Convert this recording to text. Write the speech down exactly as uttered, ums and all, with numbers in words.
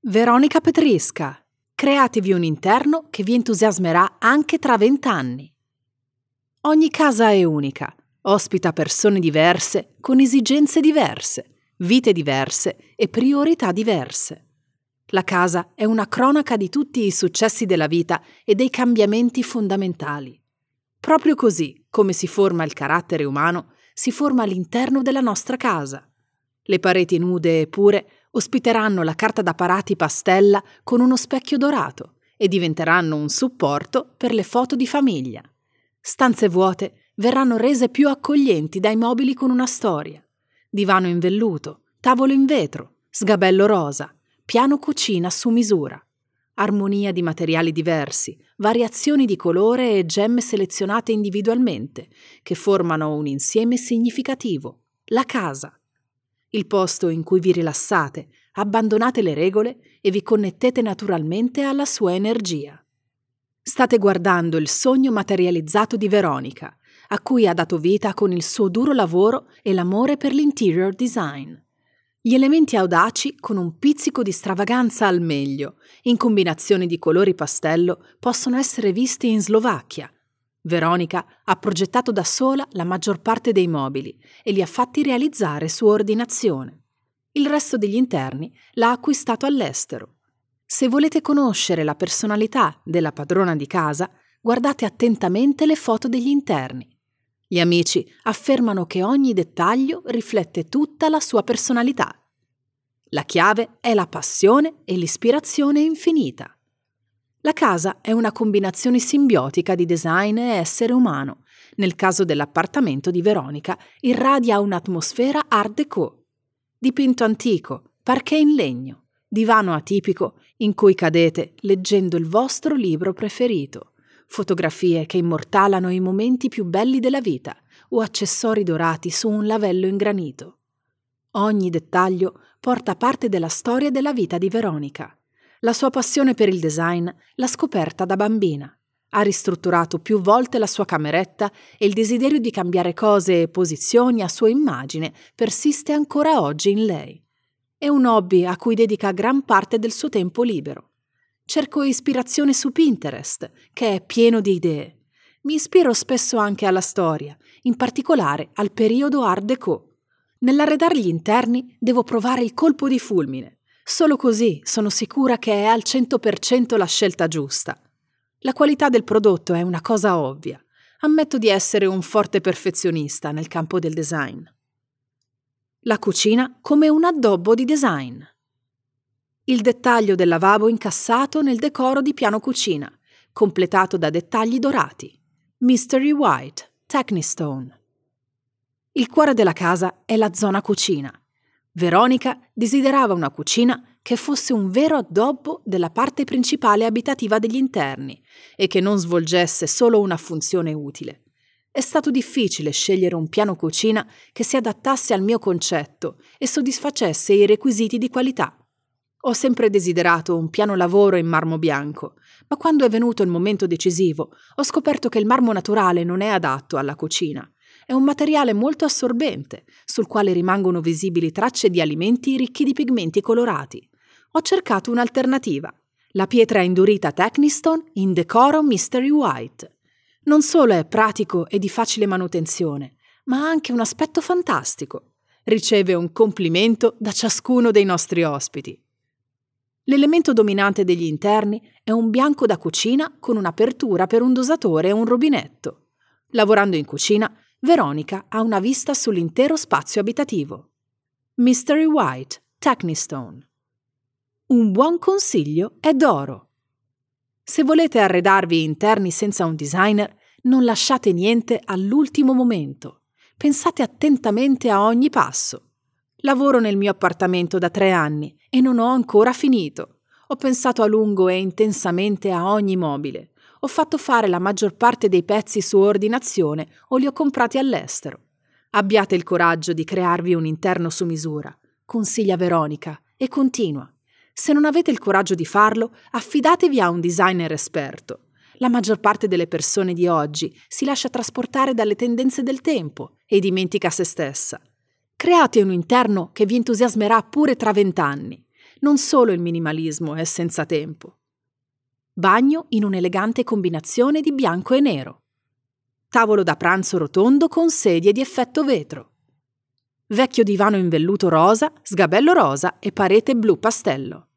Veronica Petrisca. Createvi un interno che vi entusiasmerà anche tra vent'anni. Ogni casa è unica, ospita persone diverse, con esigenze diverse, vite diverse e priorità diverse. La casa è una cronaca di tutti i successi della vita e dei cambiamenti fondamentali. Proprio così, come si forma il carattere umano, si forma all'interno della nostra casa. Le pareti nude e pure ospiteranno la carta da parati pastella con uno specchio dorato e diventeranno un supporto per le foto di famiglia. Stanze vuote verranno rese più accoglienti dai mobili con una storia. Divano in velluto, tavolo in vetro, sgabello rosa, piano cucina su misura. Armonia di materiali diversi, variazioni di colore e gemme selezionate individualmente, che formano un insieme significativo, la casa. Il posto in cui vi rilassate, abbandonate le regole e vi connettete naturalmente alla sua energia. State guardando il sogno materializzato di Veronica, a cui ha dato vita con il suo duro lavoro e l'amore per l'interior design. Gli elementi audaci con un pizzico di stravaganza al meglio, in combinazioni di colori pastello, possono essere visti in Slovacchia. Veronica ha progettato da sola la maggior parte dei mobili e li ha fatti realizzare su ordinazione. Il resto degli interni l'ha acquistato all'estero. Se volete conoscere la personalità della padrona di casa, guardate attentamente le foto degli interni. Gli amici affermano che ogni dettaglio riflette tutta la sua personalità. La chiave è la passione e l'ispirazione infinita. La casa è una combinazione simbiotica di design e essere umano. Nel caso dell'appartamento di Veronica, irradia un'atmosfera art déco. Dipinto antico, parquet in legno, divano atipico in cui cadete leggendo il vostro libro preferito, fotografie che immortalano i momenti più belli della vita o accessori dorati su un lavello in granito. Ogni dettaglio porta parte della storia della vita di Veronica. La sua passione per il design l'ha scoperta da bambina. Ha ristrutturato più volte la sua cameretta e il desiderio di cambiare cose e posizioni a sua immagine persiste ancora oggi in lei. È un hobby a cui dedica gran parte del suo tempo libero. Cerco ispirazione su Pinterest, che è pieno di idee. Mi ispiro spesso anche alla storia, in particolare al periodo Art Deco. Nell'arredare gli interni devo provare il colpo di fulmine. Solo così sono sicura che è al cento per cento la scelta giusta. La qualità del prodotto è una cosa ovvia. Ammetto di essere un forte perfezionista nel campo del design. La cucina come un addobbo di design. Il dettaglio del lavabo incassato nel decoro di piano cucina, completato da dettagli dorati. Mystery White, Technistone. Il cuore della casa è la zona cucina. Veronica desiderava una cucina che fosse un vero addobbo della parte principale abitativa degli interni e che non svolgesse solo una funzione utile. È stato difficile scegliere un piano cucina che si adattasse al mio concetto e soddisfacesse i requisiti di qualità. Ho sempre desiderato un piano lavoro in marmo bianco, ma quando è venuto il momento decisivo ho scoperto che il marmo naturale non è adatto alla cucina. È un materiale molto assorbente, sul quale rimangono visibili tracce di alimenti ricchi di pigmenti colorati. Ho cercato un'alternativa, la pietra indurita Technistone in decoro Mystery White. Non solo è pratico e di facile manutenzione, ma ha anche un aspetto fantastico. Riceve un complimento da ciascuno dei nostri ospiti. L'elemento dominante degli interni è un bianco da cucina con un'apertura per un dosatore e un rubinetto. Lavorando in cucina, Veronica ha una vista sull'intero spazio abitativo. Mystery White, Technistone. Un buon consiglio è d'oro. Se volete arredarvi interni senza un designer, non lasciate niente all'ultimo momento. Pensate attentamente a ogni passo. Lavoro nel mio appartamento da tre anni e non ho ancora finito. Ho pensato a lungo e intensamente a ogni mobile. Ho fatto fare la maggior parte dei pezzi su ordinazione o li ho comprati all'estero. Abbiate il coraggio di crearvi un interno su misura, consiglia Veronica, e continua. Se non avete il coraggio di farlo, affidatevi a un designer esperto. La maggior parte delle persone di oggi si lascia trasportare dalle tendenze del tempo e dimentica se stessa. Create un interno che vi entusiasmerà pure tra vent'anni. Non solo il minimalismo è senza tempo. Bagno in un'elegante combinazione di bianco e nero. Tavolo da pranzo rotondo con sedie di effetto vetro. Vecchio divano in velluto rosa, sgabello rosa e parete blu pastello.